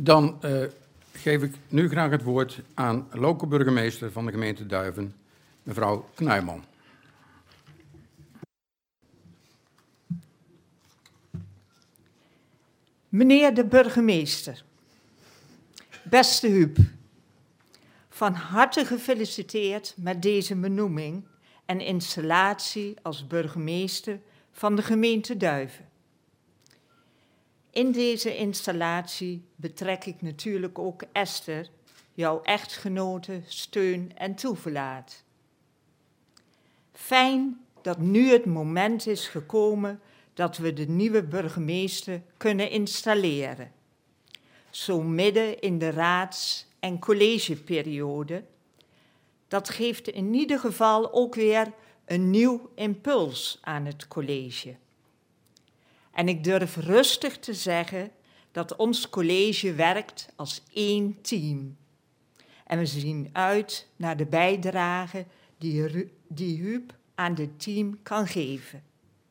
Dan geef ik nu graag het woord aan lokale burgemeester van de gemeente Duiven, mevrouw Knuijman. Meneer de burgemeester, beste Huub, van harte gefeliciteerd met deze benoeming en installatie als burgemeester van de gemeente Duiven. In deze installatie betrek ik natuurlijk ook Esther, jouw echtgenote, steun en toeverlaat. Fijn dat nu het moment is gekomen dat we de nieuwe burgemeester kunnen installeren. Zo midden in de raads- en collegeperiode. Dat geeft in ieder geval ook weer een nieuw impuls aan het college. En ik durf rustig te zeggen dat ons college werkt als één team. En we zien uit naar de bijdrage die Huub aan dit team kan geven.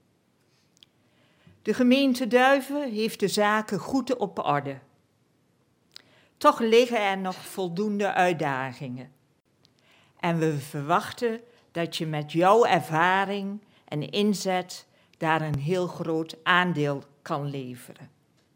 De gemeente Duiven heeft de zaken goed op orde. Toch liggen er nog voldoende uitdagingen. En we verwachten dat je met jouw ervaring en inzet daar een heel groot aandeel kan leveren.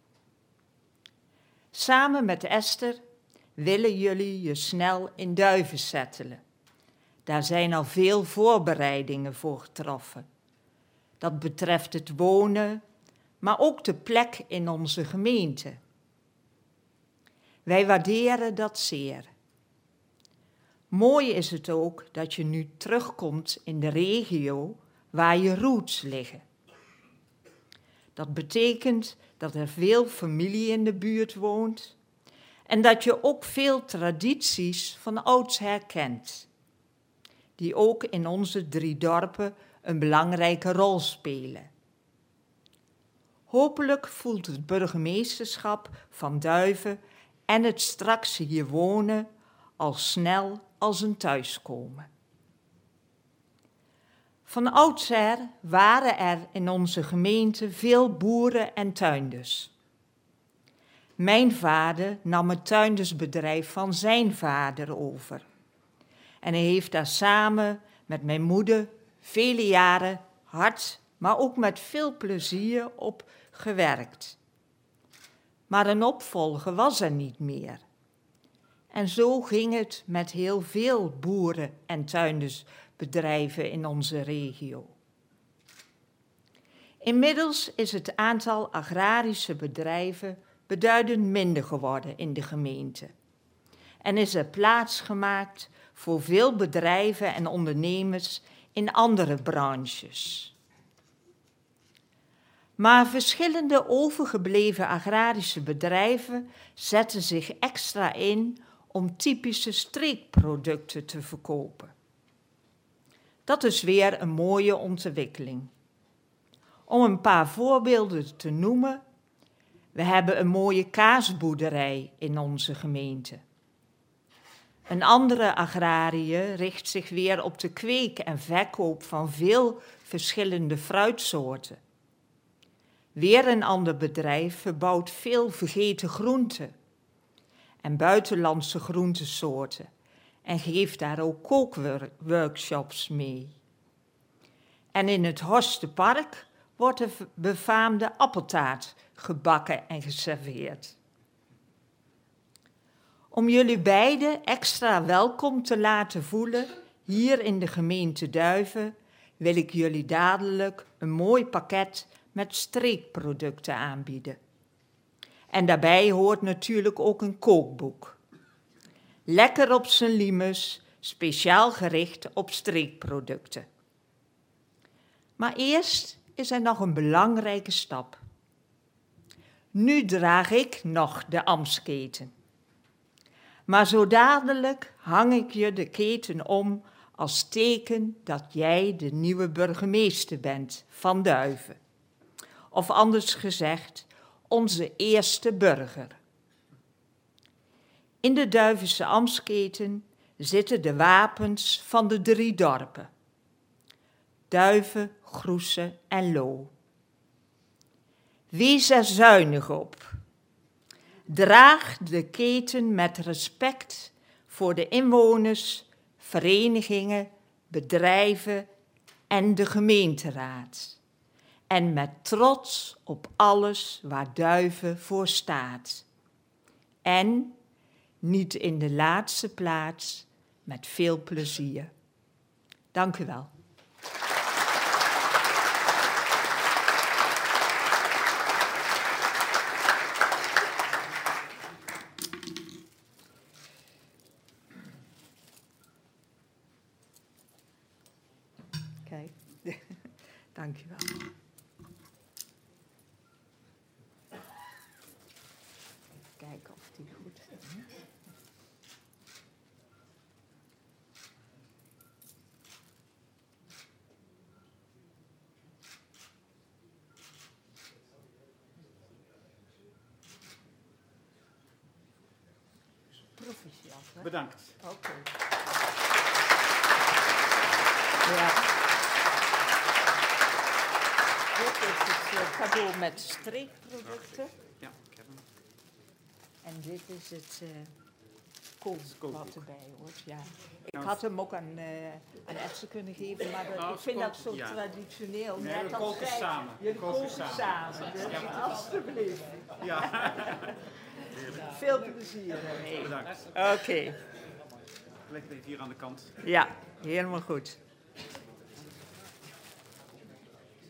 Samen met Esther willen jullie je snel in Duiven settelen. Daar zijn al veel voorbereidingen voor getroffen. Dat betreft het wonen, maar ook de plek in onze gemeente. Wij waarderen dat zeer. Mooi is het ook dat je nu terugkomt in de regio waar je roots liggen. Dat betekent dat er veel familie in de buurt woont en dat je ook veel tradities van oudsher kent, die ook in onze 3 dorpen een belangrijke rol spelen. Hopelijk voelt het burgemeesterschap van Duiven en het straks hier wonen al snel als een thuiskomen. Van oudsher waren er in onze gemeente veel boeren en tuinders. Mijn vader nam het tuindersbedrijf van zijn vader over. En hij heeft daar samen met mijn moeder vele jaren hard, maar ook met veel plezier op gewerkt. Maar een opvolger was er niet meer. En zo ging het met heel veel boeren- en tuindersbedrijven in onze regio. Inmiddels is het aantal agrarische bedrijven beduidend minder geworden in de gemeente. En is er plaats gemaakt voor veel bedrijven en ondernemers in andere branches. Maar verschillende overgebleven agrarische bedrijven zetten zich extra in om typische streekproducten te verkopen. Dat is weer een mooie ontwikkeling. Om een paar voorbeelden te noemen, we hebben een mooie kaasboerderij in onze gemeente. Een andere agrariër richt zich weer op de kweek en verkoop van veel verschillende fruitsoorten. Weer een ander bedrijf verbouwt veel vergeten groenten en buitenlandse groentesoorten en geeft daar ook kookworkshops mee. En in het Horstenpark wordt de befaamde appeltaart gebakken en geserveerd. Om jullie beiden extra welkom te laten voelen hier in de gemeente Duiven, wil ik jullie dadelijk een mooi pakket met streekproducten aanbieden. En daarbij hoort natuurlijk ook een kookboek. Lekker op zijn limes, speciaal gericht op streekproducten. Maar eerst is er nog een belangrijke stap. Nu draag ik nog de ambtsketen. Maar zo dadelijk hang ik je de keten om als teken dat jij de nieuwe burgemeester bent van Duiven. Of anders gezegd, onze eerste burger. In de Duivense ambtsketen zitten de wapens van de 3 dorpen. Duiven, Groessen en Loo. Wees er zuinig op. Draag de keten met respect voor de inwoners, verenigingen, bedrijven en de gemeenteraad. En met trots op alles waar Duiven voor staat. En, niet in de laatste plaats, met veel plezier. Dank u wel. Kijk, dank u wel. Kijken of die goed is. Proficiat, hè? Bedankt. Oké. Ja. Dit is het cadeau met streekproducten. Ja, ik heb hem. En dit is het koolsblad wat erbij hoort. Ja. Ik Nou, had hem ook aan Edse kunnen geven, maar Nou, ik vind dat zo ja. traditioneel. Nee, Net we als koken zij. samen. Jullie We koken koken samen. samen. Dus Ja. alstublieft. Ja, Veel plezier ermee. bedankt. Oké. Leg het even hier aan de kant. Ja, helemaal goed.